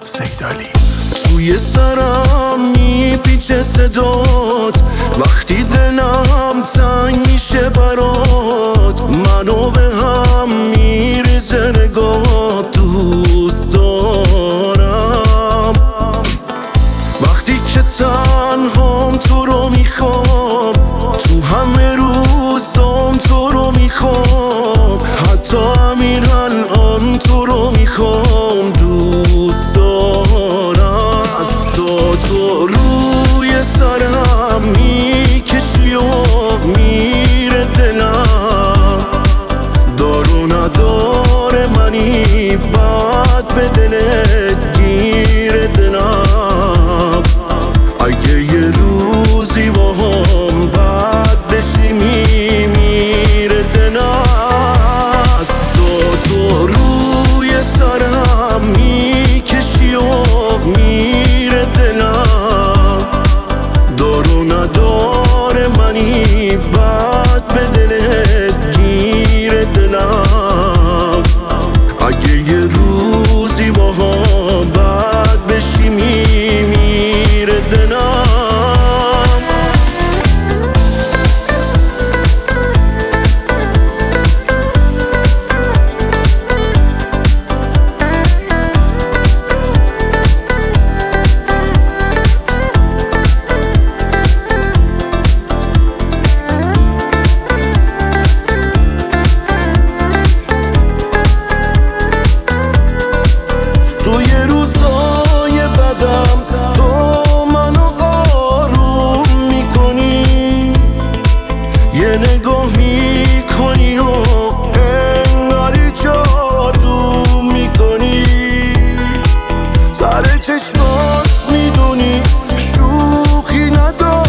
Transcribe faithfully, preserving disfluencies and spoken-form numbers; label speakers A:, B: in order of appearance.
A: سیدالی. توی سرم میپیچه صدات وقتی دلم تنگ میشه برات، منو به هم میریزه نگاهات. دوست دارم وقتی که تنهام تو رو میخوام، تو همه روزام تو رو میخوام، حتی همین الان تو رو میخوام. دوست دارم از تو تو روی سرم میکشی و میره دلم، دار و نداره منی بعد به دلت گیره دلم. اگه یه روزی با هم بد بشی میمیره دلم. از تو تو روی سرم میکشی و میره دلم، دار و نداره منی بعد به دلت گیره دلم. اگه یه روزی با هم بد بشی میمیره دلم. توی روزای بدم تو منو آروم میکنی، یه نگاه میکنی و انگاری جادو میکنی. سر چشمات میدونی شوخی نداری،